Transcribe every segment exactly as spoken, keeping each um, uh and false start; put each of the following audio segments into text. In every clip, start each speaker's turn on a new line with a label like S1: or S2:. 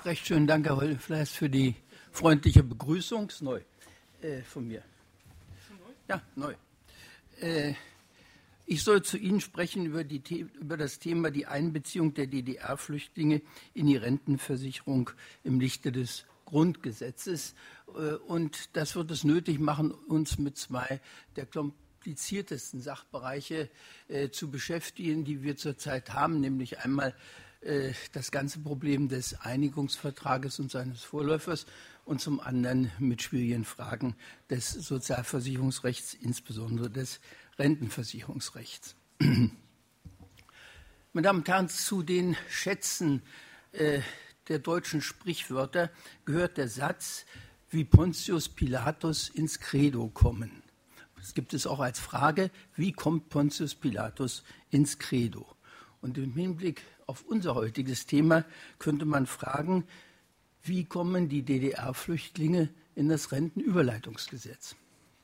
S1: Recht schönen Dank, Herr Hollenfleiß, für die freundliche Begrüßung. Ist neu äh, von mir. Ja, neu. Äh, ich soll zu Ihnen sprechen über, die, über das Thema die Einbeziehung der D D R-Flüchtlinge in die Rentenversicherung im Lichte des Grundgesetzes. Äh, und das wird es nötig machen, uns mit zwei der kompliziertesten Sachbereiche äh, zu beschäftigen, die wir zurzeit haben, nämlich einmal das ganze Problem des Einigungsvertrages und seines Vorläufers und zum anderen mit schwierigen Fragen des Sozialversicherungsrechts, insbesondere des Rentenversicherungsrechts. Meine Damen und Herren, zu den Schätzen äh, der deutschen Sprichwörter gehört der Satz, wie Pontius Pilatus ins Credo kommen. Das gibt es auch als Frage, wie kommt Pontius Pilatus ins Credo? Und im Hinblick auf unser heutiges Thema könnte man fragen, wie kommen die D D R-Flüchtlinge in das Rentenüberleitungsgesetz?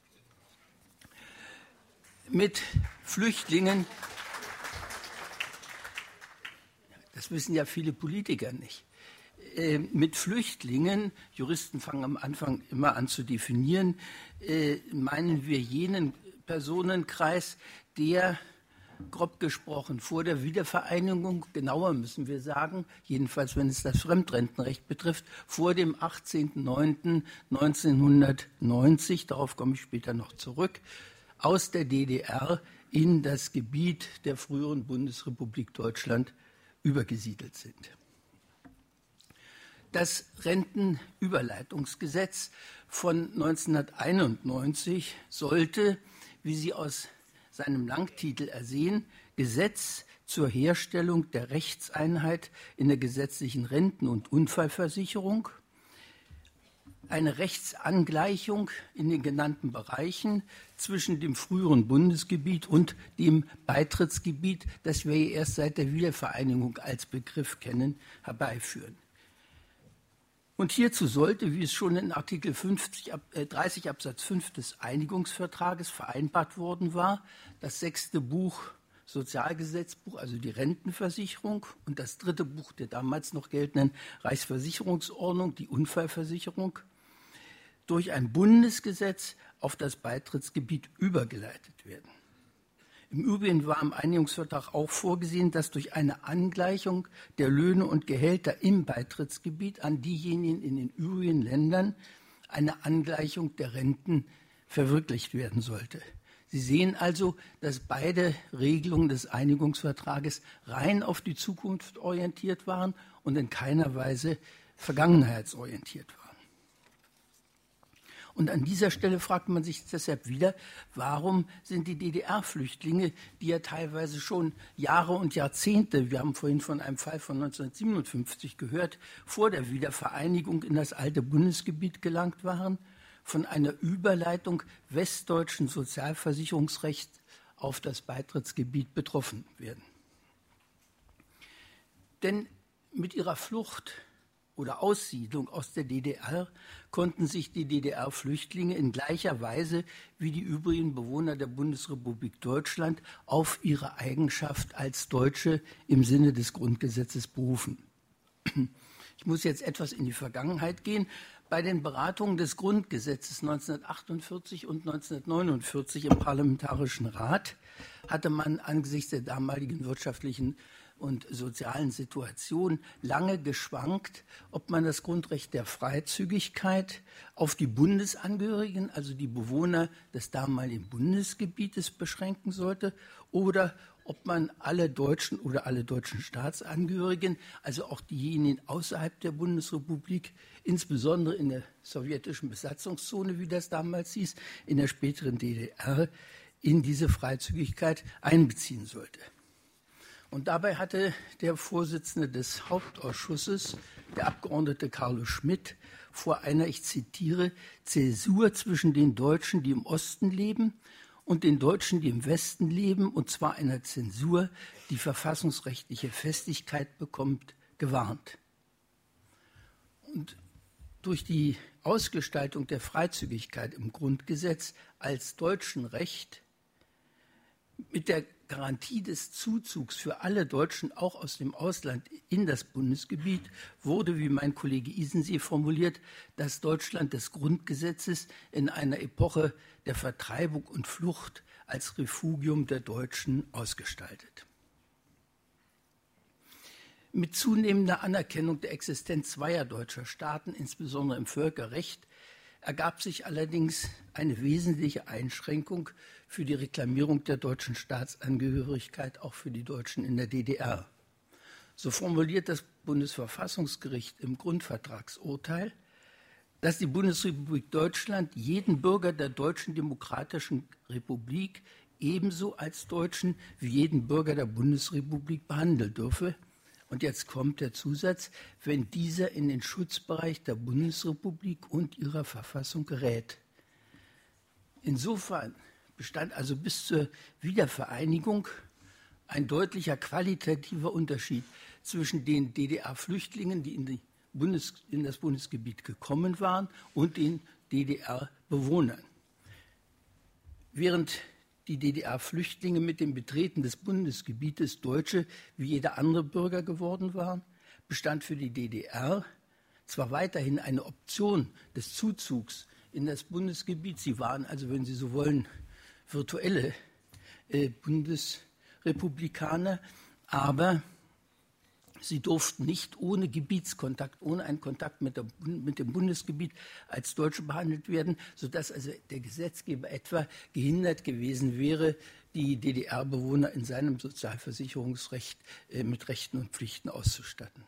S1: Mit Flüchtlingen, das wissen ja viele Politiker nicht, äh, mit Flüchtlingen, Juristen fangen am Anfang immer an zu definieren, äh, meinen wir jenen Personenkreis, der grob gesprochen vor der Wiedervereinigung, genauer müssen wir sagen, jedenfalls wenn es das Fremdrentenrecht betrifft, vor dem achtzehnten neunten neunzehnhundertneunzig, darauf komme ich später noch zurück, aus der D D R in das Gebiet der früheren Bundesrepublik Deutschland übergesiedelt sind. Das Rentenüberleitungsgesetz von neunzehnhunderteinundneunzig sollte, wie Sie aus seinem Langtitel ersehen, Gesetz zur Herstellung der Rechtseinheit in der gesetzlichen Renten- und Unfallversicherung, eine Rechtsangleichung in den genannten Bereichen zwischen dem früheren Bundesgebiet und dem Beitrittsgebiet, das wir erst seit der Wiedervereinigung als Begriff kennen, herbeiführen. Und hierzu sollte, wie es schon in Artikel fünfzig, äh, dreißig Absatz fünf des Einigungsvertrages vereinbart worden war, das sechste Buch Sozialgesetzbuch, also die Rentenversicherung, und das dritte Buch der damals noch geltenden Reichsversicherungsordnung, die Unfallversicherung, durch ein Bundesgesetz auf das Beitrittsgebiet übergeleitet werden. Im Übrigen war im Einigungsvertrag auch vorgesehen, dass durch eine Angleichung der Löhne und Gehälter im Beitrittsgebiet an diejenigen in den übrigen Ländern eine Angleichung der Renten verwirklicht werden sollte. Sie sehen also, dass beide Regelungen des Einigungsvertrages rein auf die Zukunft orientiert waren und in keiner Weise vergangenheitsorientiert waren. Und an dieser Stelle fragt man sich deshalb wieder, warum sind die D D R-Flüchtlinge, die ja teilweise schon Jahre und Jahrzehnte, wir haben vorhin von einem Fall von neunzehnhundertsiebenundfünfzig gehört, vor der Wiedervereinigung in das alte Bundesgebiet gelangt waren, von einer Überleitung westdeutschen Sozialversicherungsrechts auf das Beitrittsgebiet betroffen werden. Denn mit ihrer Flucht oder Aussiedlung aus der D D R konnten sich die D D R-Flüchtlinge in gleicher Weise wie die übrigen Bewohner der Bundesrepublik Deutschland auf ihre Eigenschaft als Deutsche im Sinne des Grundgesetzes berufen. Ich muss jetzt etwas in die Vergangenheit gehen. Bei den Beratungen des Grundgesetzes neunzehnhundertachtundvierzig und neunzehnhundertneunundvierzig im Parlamentarischen Rat hatte man angesichts der damaligen wirtschaftlichen und sozialen Situation lange geschwankt, ob man das Grundrecht der Freizügigkeit auf die Bundesangehörigen, also die Bewohner des damaligen Bundesgebietes, beschränken sollte oder ob man alle Deutschen oder alle deutschen Staatsangehörigen, also auch diejenigen außerhalb der Bundesrepublik, insbesondere in der sowjetischen Besatzungszone, wie das damals hieß, in der späteren D D R, in diese Freizügigkeit einbeziehen sollte. Und dabei hatte der Vorsitzende des Hauptausschusses, der Abgeordnete Carlo Schmidt, vor einer, ich zitiere, Zäsur zwischen den Deutschen, die im Osten leben, und den Deutschen, die im Westen leben, und zwar einer Zensur, die verfassungsrechtliche Festigkeit bekommt, gewarnt. Und durch die Ausgestaltung der Freizügigkeit im Grundgesetz als deutschen Recht mit der Garantie des Zuzugs für alle Deutschen, auch aus dem Ausland, in das Bundesgebiet wurde, wie mein Kollege Isensee formuliert, das Deutschland des Grundgesetzes in einer Epoche der Vertreibung und Flucht als Refugium der Deutschen ausgestaltet. Mit zunehmender Anerkennung der Existenz zweier deutscher Staaten, insbesondere im Völkerrecht, ergab sich allerdings eine wesentliche Einschränkung für die Reklamierung der deutschen Staatsangehörigkeit auch für die Deutschen in der D D R. So formuliert das Bundesverfassungsgericht im Grundvertragsurteil, dass die Bundesrepublik Deutschland jeden Bürger der Deutschen Demokratischen Republik ebenso als Deutschen wie jeden Bürger der Bundesrepublik behandeln dürfe. Und jetzt kommt der Zusatz, wenn dieser in den Schutzbereich der Bundesrepublik und ihrer Verfassung gerät. Insofern bestand also bis zur Wiedervereinigung ein deutlicher qualitativer Unterschied zwischen den D D R-Flüchtlingen, die in, die Bundes-, in das Bundesgebiet gekommen waren, und den D D R-Bewohnern. Während die D D R-Flüchtlinge mit dem Betreten des Bundesgebietes Deutsche wie jeder andere Bürger geworden waren, bestand für die D D R zwar weiterhin eine Option des Zuzugs in das Bundesgebiet. Sie waren also, wenn Sie so wollen, virtuelle äh, Bundesrepublikaner, aber sie durften nicht ohne Gebietskontakt, ohne einen Kontakt mit, der, mit dem Bundesgebiet als Deutsche behandelt werden, sodass also der Gesetzgeber etwa gehindert gewesen wäre, die D D R-Bewohner in seinem Sozialversicherungsrecht äh, mit Rechten und Pflichten auszustatten.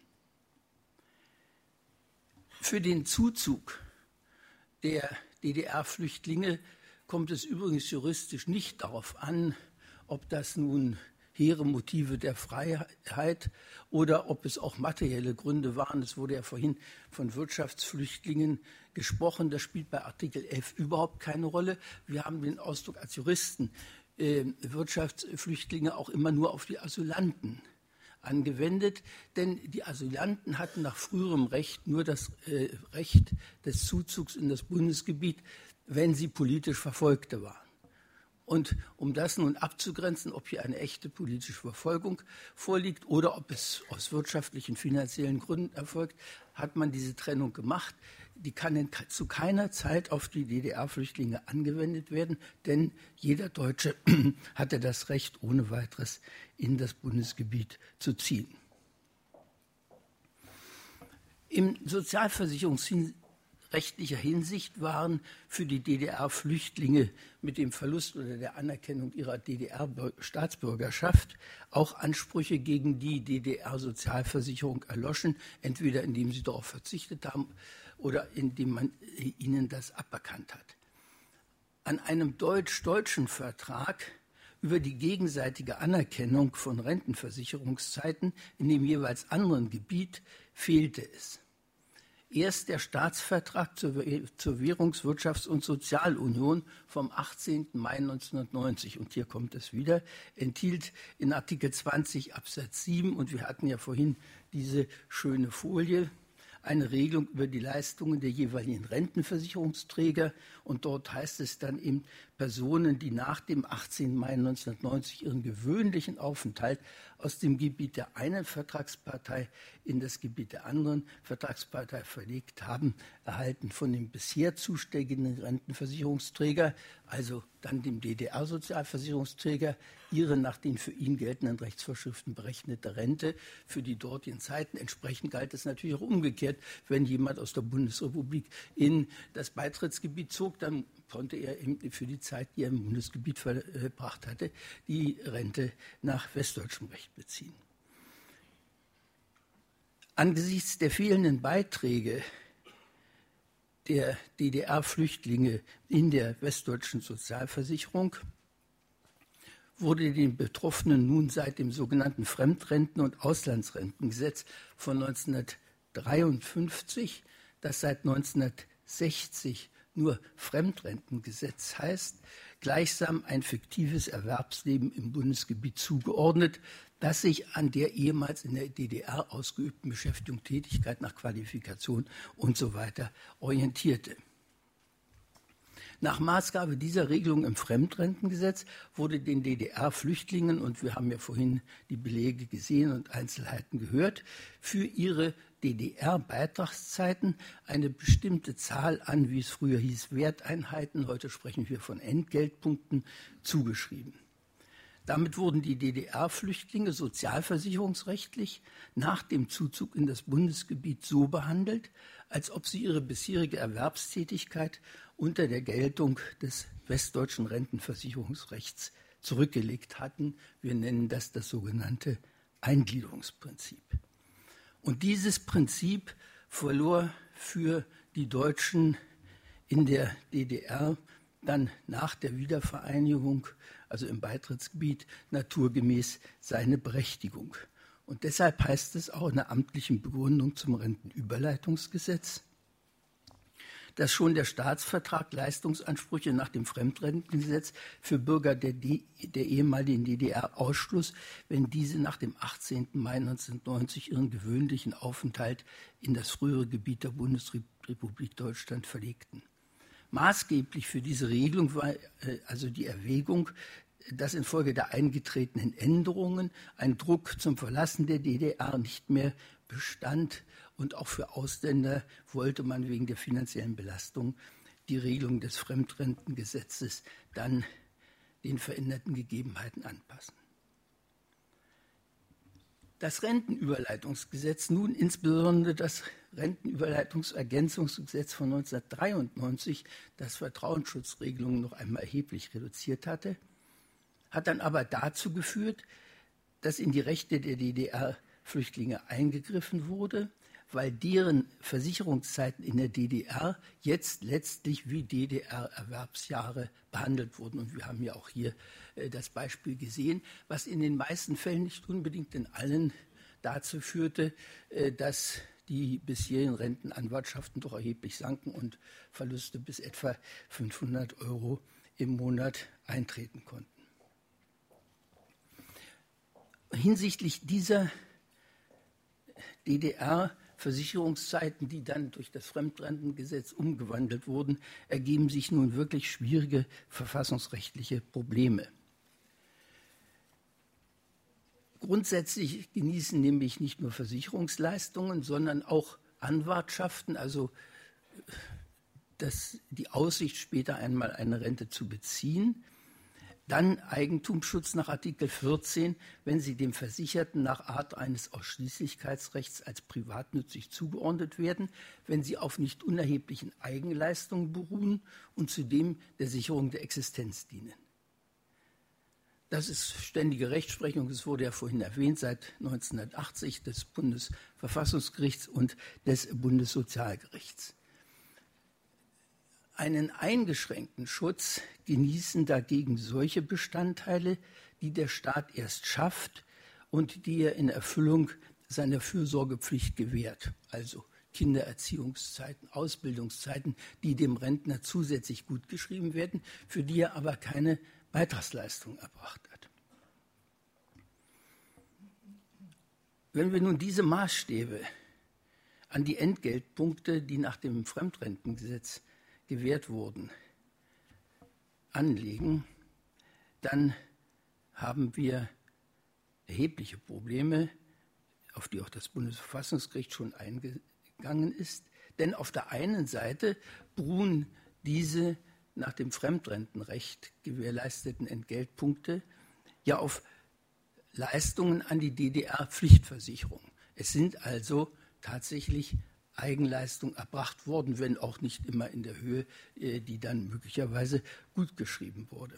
S1: Für den Zuzug der D D R-Flüchtlinge kommt es übrigens juristisch nicht darauf an, ob das nun hehre Motive der Freiheit oder ob es auch materielle Gründe waren. Es wurde ja vorhin von Wirtschaftsflüchtlingen gesprochen. Das spielt bei Artikel elf überhaupt keine Rolle. Wir haben den Ausdruck als Juristen äh, Wirtschaftsflüchtlinge auch immer nur auf die Asylanten angewendet, denn die Asylanten hatten nach früherem Recht nur das äh, Recht des Zuzugs in das Bundesgebiet, wenn sie politisch Verfolgte waren. Und um das nun abzugrenzen, ob hier eine echte politische Verfolgung vorliegt oder ob es aus wirtschaftlichen, finanziellen Gründen erfolgt, hat man diese Trennung gemacht. Die kann in, zu keiner Zeit auf die D D R-Flüchtlinge angewendet werden, denn jeder Deutsche hatte das Recht, ohne weiteres in das Bundesgebiet zu ziehen. Im Sozialversicherungsrechtlicher Hinsicht waren für die D D R-Flüchtlinge mit dem Verlust oder der Anerkennung ihrer D D R-Staatsbürgerschaft auch Ansprüche gegen die D D R-Sozialversicherung erloschen, entweder indem sie darauf verzichtet haben oder indem man ihnen das aberkannt hat. An einem deutsch-deutschen Vertrag über die gegenseitige Anerkennung von Rentenversicherungszeiten in dem jeweils anderen Gebiet fehlte es. Erst der Staatsvertrag zur Währungs-, Wirtschafts- und Sozialunion vom achtzehnten Mai neunzehnhundertneunzig, und hier kommt es wieder, enthielt in Artikel zwanzig Absatz sieben, und wir hatten ja vorhin diese schöne Folie, eine Regelung über die Leistungen der jeweiligen Rentenversicherungsträger. Und dort heißt es dann eben, Personen, die nach dem achtzehnten Mai neunzehnhundertneunzig ihren gewöhnlichen Aufenthalt aus dem Gebiet der einen Vertragspartei in das Gebiet der anderen Vertragspartei verlegt haben, erhalten von dem bisher zuständigen Rentenversicherungsträger, also dann dem D D R-Sozialversicherungsträger, ihre nach den für ihn geltenden Rechtsvorschriften berechnete Rente für die dortigen Zeiten. Entsprechend galt es natürlich auch umgekehrt. Wenn jemand aus der Bundesrepublik in das Beitrittsgebiet zog, dann konnte er eben für die Zeit, die er im Bundesgebiet verbracht hatte, die Rente nach westdeutschem Recht beziehen. Angesichts der fehlenden Beiträge der D D R-Flüchtlinge in der westdeutschen Sozialversicherung wurde den Betroffenen nun seit dem sogenannten Fremdrenten- und Auslandsrentengesetz von neunzehnhundertdreiundfünfzig, das seit neunzehnhundertsechzig nur Fremdrentengesetz heißt, gleichsam ein fiktives Erwerbsleben im Bundesgebiet zugeordnet, das sich an der ehemals in der D D R ausgeübten Beschäftigung, Tätigkeit nach Qualifikation und so weiter orientierte. Nach Maßgabe dieser Regelung im Fremdrentengesetz wurde den D D R-Flüchtlingen, und wir haben ja vorhin die Belege gesehen und Einzelheiten gehört, für ihre D D R-Beitragszeiten eine bestimmte Zahl an, wie es früher hieß, Werteinheiten, heute sprechen wir von Entgeltpunkten, zugeschrieben. Damit wurden die D D R-Flüchtlinge sozialversicherungsrechtlich nach dem Zuzug in das Bundesgebiet so behandelt, als ob sie ihre bisherige Erwerbstätigkeit unter der Geltung des westdeutschen Rentenversicherungsrechts zurückgelegt hatten. Wir nennen das das sogenannte Eingliederungsprinzip. Und dieses Prinzip verlor für die Deutschen in der D D R dann nach der Wiedervereinigung, also im Beitrittsgebiet, naturgemäß seine Berechtigung. Und deshalb heißt es auch in der amtlichen Begründung zum Rentenüberleitungsgesetz, dass schon der Staatsvertrag Leistungsansprüche nach dem Fremdrentengesetz für Bürger der, D der ehemaligen D D R ausschloss, wenn diese nach dem achtzehnten Mai neunzehnhundertneunzig ihren gewöhnlichen Aufenthalt in das frühere Gebiet der Bundesrepublik Deutschland verlegten. Maßgeblich für diese Regelung war also die Erwägung, dass infolge der eingetretenen Änderungen ein Druck zum Verlassen der D D R nicht mehr bestand. Und auch für Ausländer wollte man wegen der finanziellen Belastung die Regelung des Fremdrentengesetzes dann den veränderten Gegebenheiten anpassen. Das Rentenüberleitungsgesetz, nun insbesondere das Rentenüberleitungsergänzungsgesetz von neunzehnhundertdreiundneunzig, das Vertrauensschutzregelungen noch einmal erheblich reduziert hatte, hat dann aber dazu geführt, dass in die Rechte der D D R-Flüchtlinge eingegriffen wurde, weil deren Versicherungszeiten in der D D R jetzt letztlich wie D D R-Erwerbsjahre behandelt wurden. Und wir haben ja auch hier äh, das Beispiel gesehen, was in den meisten Fällen, nicht unbedingt in allen, dazu führte, äh, dass die bisherigen Rentenanwartschaften doch erheblich sanken und Verluste bis etwa fünfhundert Euro im Monat eintreten konnten. Hinsichtlich dieser D D R-Versicherungszeiten, die dann durch das Fremdrentengesetz umgewandelt wurden, ergeben sich nun wirklich schwierige verfassungsrechtliche Probleme. Grundsätzlich genießen nämlich nicht nur Versicherungsleistungen, sondern auch Anwartschaften, also das, die Aussicht, später einmal eine Rente zu beziehen. Dann Eigentumsschutz nach Artikel vierzehn, wenn sie dem Versicherten nach Art eines Ausschließlichkeitsrechts als privatnützig zugeordnet werden, wenn sie auf nicht unerheblichen Eigenleistungen beruhen und zudem der Sicherung der Existenz dienen. Das ist ständige Rechtsprechung, es wurde ja vorhin erwähnt, seit neunzehnhundertachtzig des Bundesverfassungsgerichts und des Bundessozialgerichts. Einen eingeschränkten Schutz genießen dagegen solche Bestandteile, die der Staat erst schafft und die er in Erfüllung seiner Fürsorgepflicht gewährt, also Kindererziehungszeiten, Ausbildungszeiten, die dem Rentner zusätzlich gutgeschrieben werden, für die er aber keine Beitragsleistung erbracht hat. Wenn wir nun diese Maßstäbe an die Entgeltpunkte, die nach dem Fremdrentengesetz gewährt wurden, anlegen, dann haben wir erhebliche Probleme, auf die auch das Bundesverfassungsgericht schon eingegangen ist. Denn auf der einen Seite beruhen diese nach dem Fremdrentenrecht gewährleisteten Entgeltpunkte ja auf Leistungen an die D D R-Pflichtversicherung. Es sind also tatsächlich Eigenleistung erbracht worden, wenn auch nicht immer in der Höhe, die dann möglicherweise gutgeschrieben wurde.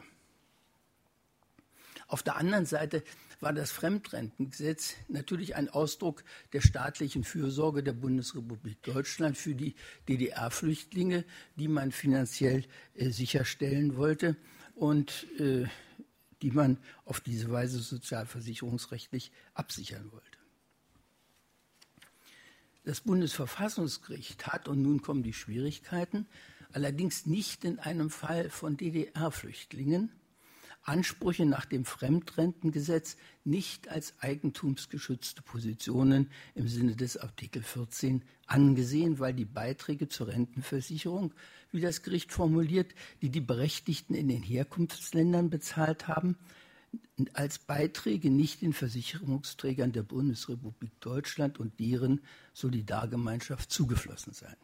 S1: Auf der anderen Seite war das Fremdrentengesetz natürlich ein Ausdruck der staatlichen Fürsorge der Bundesrepublik Deutschland für die D D R-Flüchtlinge, die man finanziell äh, sicherstellen wollte und äh, die man auf diese Weise sozialversicherungsrechtlich absichern wollte. Das Bundesverfassungsgericht hat, und nun kommen die Schwierigkeiten, allerdings nicht in einem Fall von D D R-Flüchtlingen, Ansprüche nach dem Fremdrentengesetz nicht als eigentumsgeschützte Positionen im Sinne des Artikel vierzehn angesehen, weil die Beiträge zur Rentenversicherung, wie das Gericht formuliert, die die Berechtigten in den Herkunftsländern bezahlt haben, als Beiträge nicht den Versicherungsträgern der Bundesrepublik Deutschland und deren Solidargemeinschaft zugeflossen seien.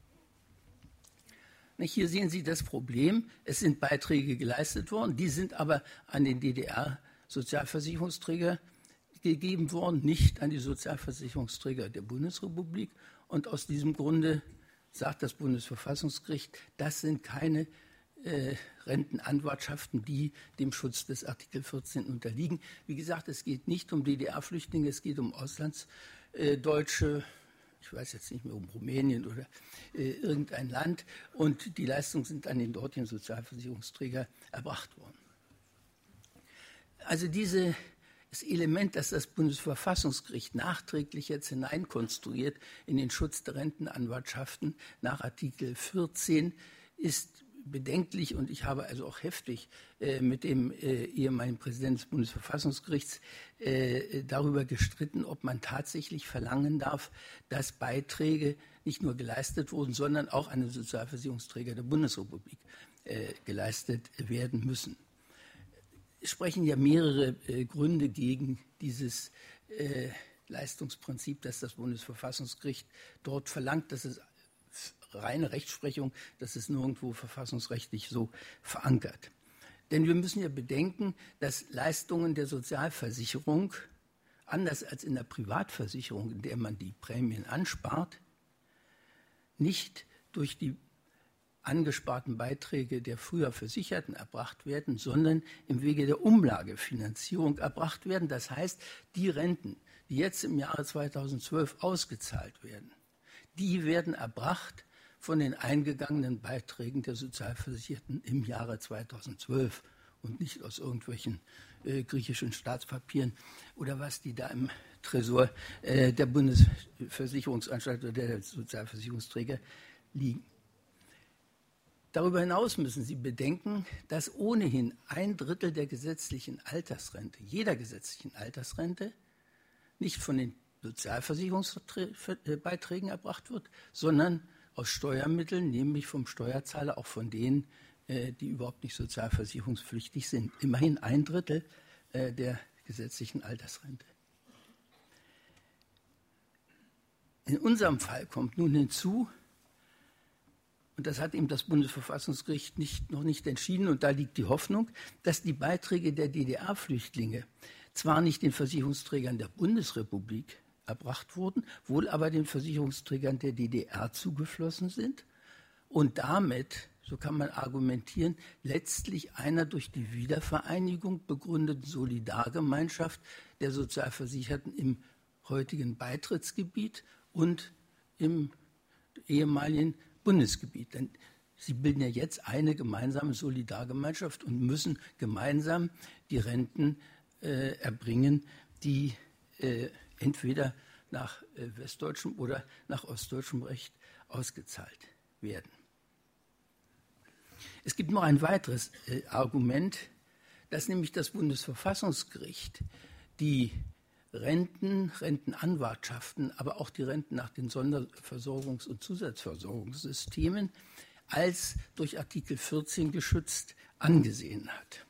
S1: Hier sehen Sie das Problem. Es sind Beiträge geleistet worden, die sind aber an den D D R-Sozialversicherungsträger gegeben worden, nicht an die Sozialversicherungsträger der Bundesrepublik. Und aus diesem Grunde sagt das Bundesverfassungsgericht, das sind keine äh, Rentenanwartschaften, die dem Schutz des Artikel vierzehn unterliegen. Wie gesagt, es geht nicht um D D R-Flüchtlinge, es geht um Auslandsdeutsche, ich weiß jetzt nicht mehr, um Rumänien oder äh, irgendein Land, und die Leistungen sind an den dortigen Sozialversicherungsträger erbracht worden. Also dieses Element, das das Bundesverfassungsgericht nachträglich jetzt hineinkonstruiert in den Schutz der Rentenanwartschaften nach Artikel vierzehn, ist bedenklich, und ich habe also auch heftig äh, mit dem äh, ehemaligen Präsidenten des Bundesverfassungsgerichts äh, darüber gestritten, ob man tatsächlich verlangen darf, dass Beiträge nicht nur geleistet wurden, sondern auch an den Sozialversicherungsträger der Bundesrepublik äh, geleistet werden müssen. Es sprechen ja mehrere äh, Gründe gegen dieses äh, Leistungsprinzip, das das Bundesverfassungsgericht dort verlangt. Das ist reine Rechtsprechung, das ist nirgendwo verfassungsrechtlich so verankert. Denn wir müssen ja bedenken, dass Leistungen der Sozialversicherung, anders als in der Privatversicherung, in der man die Prämien anspart, nicht durch die angesparten Beiträge der früher Versicherten erbracht werden, sondern im Wege der Umlagefinanzierung erbracht werden. Das heißt, die Renten, die jetzt im Jahre zweitausendzwölf ausgezahlt werden, die werden erbracht von den eingegangenen Beiträgen der Sozialversicherten im Jahre zweitausendzwölf und nicht aus irgendwelchen äh, griechischen Staatspapieren oder was die da im Tresor äh, der Bundesversicherungsanstalt oder der Sozialversicherungsträger liegen. Darüber hinaus müssen Sie bedenken, dass ohnehin ein Drittel der gesetzlichen Altersrente, jeder gesetzlichen Altersrente, nicht von den Sozialversicherungsbeiträgen erbracht wird, sondern aus Steuermitteln, nämlich vom Steuerzahler, auch von denen, äh, die überhaupt nicht sozialversicherungspflichtig sind. Immerhin ein Drittel äh, der gesetzlichen Altersrente. In unserem Fall kommt nun hinzu, und das hat eben das Bundesverfassungsgericht nicht, noch nicht entschieden, und da liegt die Hoffnung, dass die Beiträge der D D R-Flüchtlinge zwar nicht den Versicherungsträgern der Bundesrepublik erbracht wurden, wohl aber den Versicherungsträgern der D D R zugeflossen sind und damit, so kann man argumentieren, letztlich einer durch die Wiedervereinigung begründeten Solidargemeinschaft der Sozialversicherten im heutigen Beitrittsgebiet und im ehemaligen Bundesgebiet. Denn sie bilden ja jetzt eine gemeinsame Solidargemeinschaft und müssen gemeinsam die Renten äh, erbringen, die äh, entweder nach äh, westdeutschem oder nach ostdeutschem Recht ausgezahlt werden. Es gibt noch ein weiteres äh, Argument, dass nämlich das Bundesverfassungsgericht die Renten, Rentenanwartschaften, aber auch die Renten nach den Sonderversorgungs- und Zusatzversorgungssystemen als durch Artikel vierzehn geschützt angesehen hat.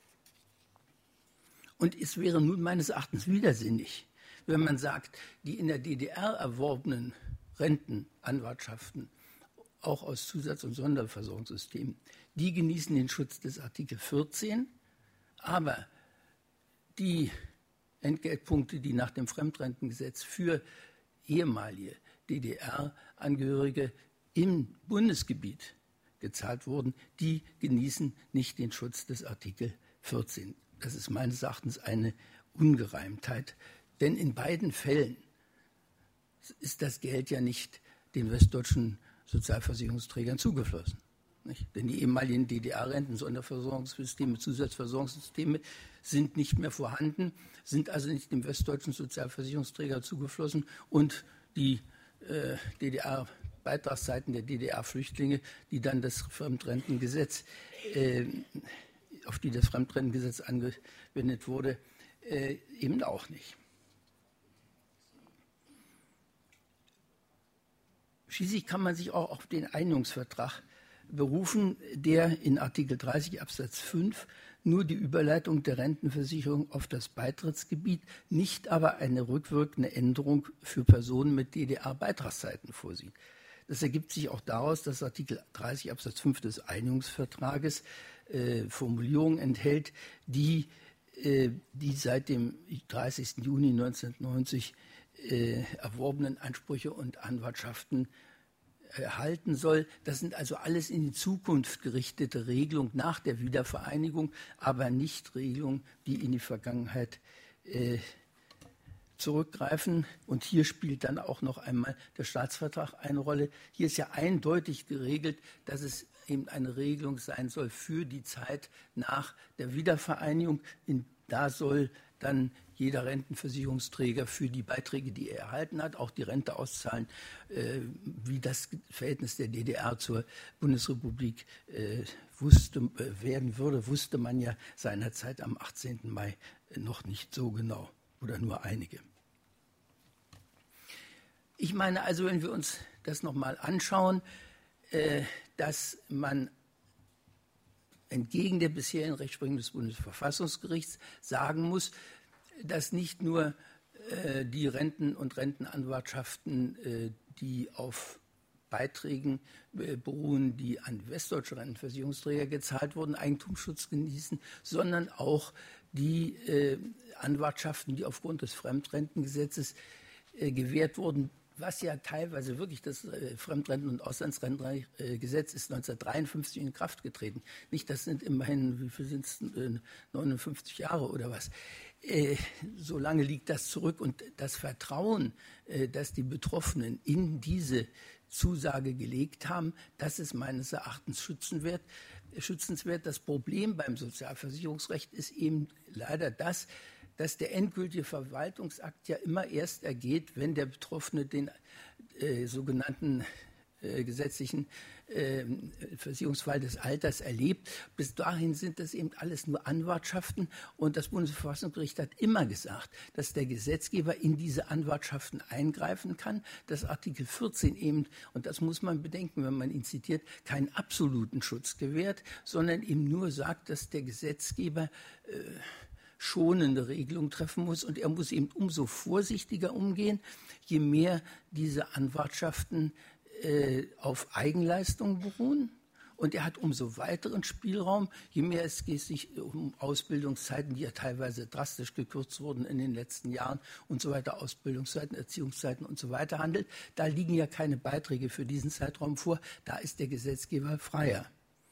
S1: Und es wäre nun meines Erachtens widersinnig, wenn man sagt, die in der D D R erworbenen Rentenanwartschaften, auch aus Zusatz- und Sonderversorgungssystemen, die genießen den Schutz des Artikel vierzehn, aber die Entgeltpunkte, die nach dem Fremdrentengesetz für ehemalige D D R-Angehörige im Bundesgebiet gezahlt wurden, die genießen nicht den Schutz des Artikel vierzehn. Das ist meines Erachtens eine Ungereimtheit, denn in beiden Fällen ist das Geld ja nicht den westdeutschen Sozialversicherungsträgern zugeflossen. Nicht? Denn die ehemaligen D D R-Renten, Sonderversorgungssysteme, Zusatzversorgungssysteme sind nicht mehr vorhanden, sind also nicht dem westdeutschen Sozialversicherungsträger zugeflossen, und die äh, D D R-Beitragszeiten der D D R-Flüchtlinge, die dann das Fremdrentengesetz äh, auf die das Fremdrentengesetz angewendet wurde, äh, eben auch nicht. Schließlich kann man sich auch auf den Einigungsvertrag berufen, der in Artikel dreißig Absatz fünf nur die Überleitung der Rentenversicherung auf das Beitrittsgebiet, nicht aber eine rückwirkende Änderung für Personen mit D D R-Beitragszeiten vorsieht. Das ergibt sich auch daraus, dass Artikel dreißig Absatz fünf des Einigungsvertrages äh, Formulierungen enthält, die, äh, die seit dem dreißigsten Juni neunzehnhundertneunzig äh, erworbenen Ansprüche und Anwartschaften erhalten soll. Das sind also alles in die Zukunft gerichtete Regelungen nach der Wiedervereinigung, aber nicht Regelungen, die in die Vergangenheit äh, zurückgreifen. Und hier spielt dann auch noch einmal der Staatsvertrag eine Rolle. Hier ist ja eindeutig geregelt, dass es eben eine Regelung sein soll für die Zeit nach der Wiedervereinigung. In, da soll dann jeder Rentenversicherungsträger für die Beiträge, die er erhalten hat, auch die Rente auszahlen. Äh, wie das Verhältnis der D D R zur Bundesrepublik äh, wusste, äh, werden würde, wusste man ja seinerzeit am achtzehnten Mai äh, noch nicht so genau oder nur einige. Ich meine also, wenn wir uns das nochmal anschauen, äh, dass man entgegen der bisherigen Rechtsprechung des Bundesverfassungsgerichts sagen muss, dass nicht nur äh, die Renten und Rentenanwartschaften, äh, die auf Beiträgen äh, beruhen, die an westdeutsche Rentenversicherungsträger gezahlt wurden, Eigentumsschutz genießen, sondern auch die äh, Anwartschaften, die aufgrund des Fremdrentengesetzes äh, gewährt wurden, was ja teilweise wirklich das äh, Fremdrenten- und Auslandsrentengesetz ist neunzehnhundertdreiundfünfzig in Kraft getreten. Nicht, das sind immerhin, wie viel sind es, äh, neunundfünfzig Jahre oder was. Äh, so lange liegt das zurück. Und das Vertrauen, äh, das die Betroffenen in diese Zusage gelegt haben, das ist meines Erachtens schützenswert. schützenswert. Das Problem beim Sozialversicherungsrecht ist eben leider das, dass der endgültige Verwaltungsakt ja immer erst ergeht, wenn der Betroffene den äh, sogenannten äh, gesetzlichen äh, Versicherungsfall des Alters erlebt. Bis dahin sind das eben alles nur Anwartschaften. Und das Bundesverfassungsgericht hat immer gesagt, dass der Gesetzgeber in diese Anwartschaften eingreifen kann, dass Artikel vierzehn eben, und das muss man bedenken, wenn man ihn zitiert, keinen absoluten Schutz gewährt, sondern eben nur sagt, dass der Gesetzgeber äh, schonende Regelung treffen muss. Und er muss eben umso vorsichtiger umgehen, je mehr diese Anwartschaften äh, auf Eigenleistungen beruhen. Und er hat umso weiteren Spielraum, je mehr es geht sich um Ausbildungszeiten, die ja teilweise drastisch gekürzt wurden in den letzten Jahren und so weiter, Ausbildungszeiten, Erziehungszeiten und so weiter handelt. Da liegen ja keine Beiträge für diesen Zeitraum vor. Da ist der Gesetzgeber freier.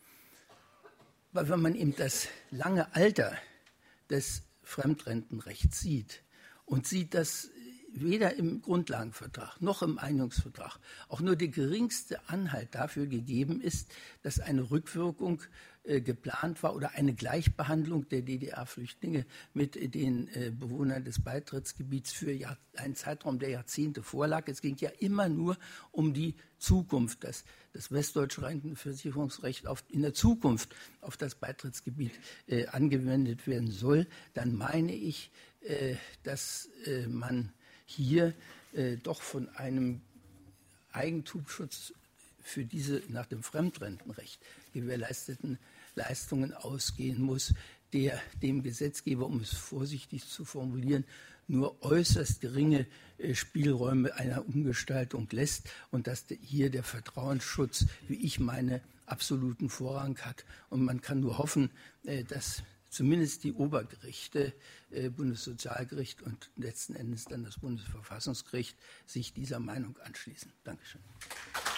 S1: Weil wenn man eben das lange Alter des Fremdrentenrechts sieht und sieht, dass weder im Grundlagenvertrag noch im Einigungsvertrag auch nur der geringste Anhalt dafür gegeben ist, dass eine Rückwirkung äh, geplant war oder eine Gleichbehandlung der D D R-Flüchtlinge mit den äh, Bewohnern des Beitrittsgebiets für Jahr, einen Zeitraum, der Jahrzehnte vorlag. Es ging ja immer nur um die Zukunft, dass das westdeutsche Rentenversicherungsrecht auf, in der Zukunft auf das Beitrittsgebiet äh, angewendet werden soll. Dann meine ich, äh, dass äh, man hier äh, doch von einem Eigentumsschutz für diese nach dem Fremdrentenrecht gewährleisteten Leistungen ausgehen muss, der dem Gesetzgeber, um es vorsichtig zu formulieren, nur äußerst geringe äh, Spielräume einer Umgestaltung lässt und dass de, hier der Vertrauensschutz, wie ich meine, absoluten Vorrang hat. Und man kann nur hoffen, äh, dass zumindest die Obergerichte, äh, Bundessozialgericht und letzten Endes dann das Bundesverfassungsgericht sich dieser Meinung anschließen. Dankeschön.